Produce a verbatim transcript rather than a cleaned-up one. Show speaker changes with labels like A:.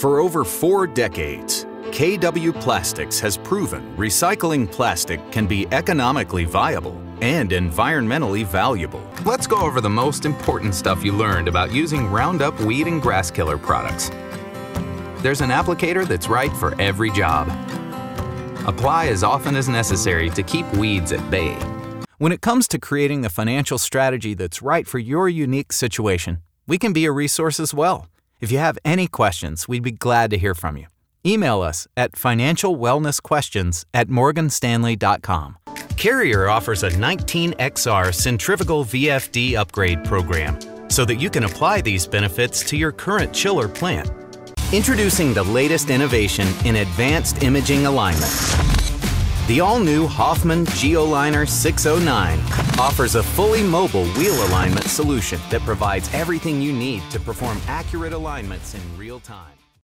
A: For over four decades, K W Plastics has proven recycling plastic can be economically viable and environmentally valuable.
B: Let's go over the most important stuff you learned about using Roundup weed and grass killer products. There's an applicator that's right for every job. Apply as often as necessary to keep weeds at bay.
A: When it comes to creating a financial strategy that's right for your unique situation, we can be a resource as well. If you have any questions, we'd be glad to hear from you. Email us at financial wellness questions at morgan stanley dot com. Carrier offers a nineteen X R centrifugal V F D upgrade program so that you can apply these benefits to your current chiller plant. Introducing the latest innovation in advanced imaging alignment. The all-new Hoffman GeoLiner six oh nine offers a fully mobile wheel alignment solution that provides everything you need to perform accurate alignments in real time.